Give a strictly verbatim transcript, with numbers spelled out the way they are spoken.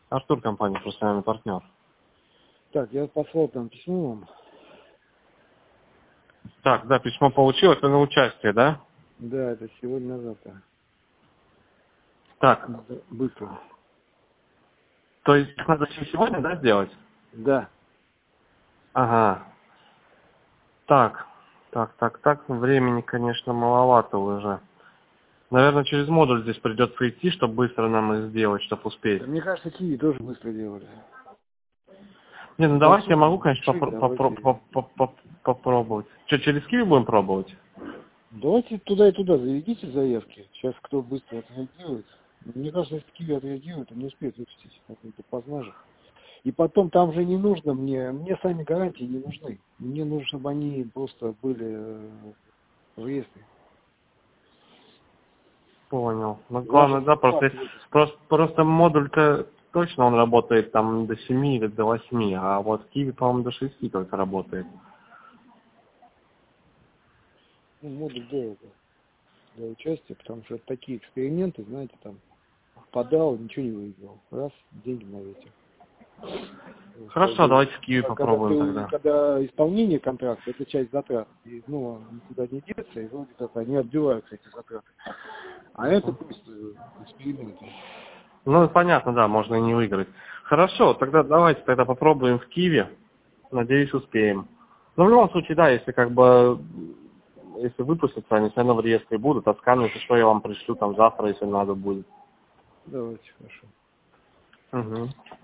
Артур, компания «Профессиональный партнер». Так, я послал там письмо вам. Так, да, письмо получил, это на участие, да? Да, это сегодня на завтра. Так, Надо быстро. то есть надо еще сегодня, да, сделать? Да. Ага. Так, так, так, так, времени, конечно, маловато уже. Наверное, через модуль здесь придется идти, чтобы быстро нам их сделать, чтобы успеть. Да, мне кажется, Киви тоже быстро делали. Не, ну По давайте, я сути, могу, конечно, решить попро- попро- давайте. поп- поп- поп- попробовать. Что, через Киви будем пробовать? Давайте туда и туда заведите заявки. Сейчас кто быстро отреагирует. Мне кажется, если Киви отреагирует, он не успеет выпустить как-то поздно же. И потом там же не нужно мне, мне сами гарантии не нужны. Мне нужно, чтобы они просто были э, в реестре. Понял. Ну, Я же главное, да, не просто, факт выпуска. просто, просто модуль-то точно он работает там до семи или до восьми, а вот Киви, по-моему, до шести только работает. Ну, модуль дорого для участия, потому что это такие эксперименты, знаете, там подал, ничего не выиграл. Раз, деньги на ветер. Вот, как Хорошо, бы, давайте в Киви а когда попробуем ты, тогда. когда исполнение контракта, это часть затрат, и, ну, он никуда не деться, и вроде как они отбиваются, эти затраты. А это Мгм. просто эксперименты. Ну, понятно, да, можно и не выиграть. Хорошо, тогда давайте тогда попробуем в Киви. Надеюсь, успеем. Но в любом случае, да, если как бы, если выпустятся, они все равно в реестре будут, а сканы, если что, я вам пришлю там завтра, если надо будет. Давайте, хорошо. Угу.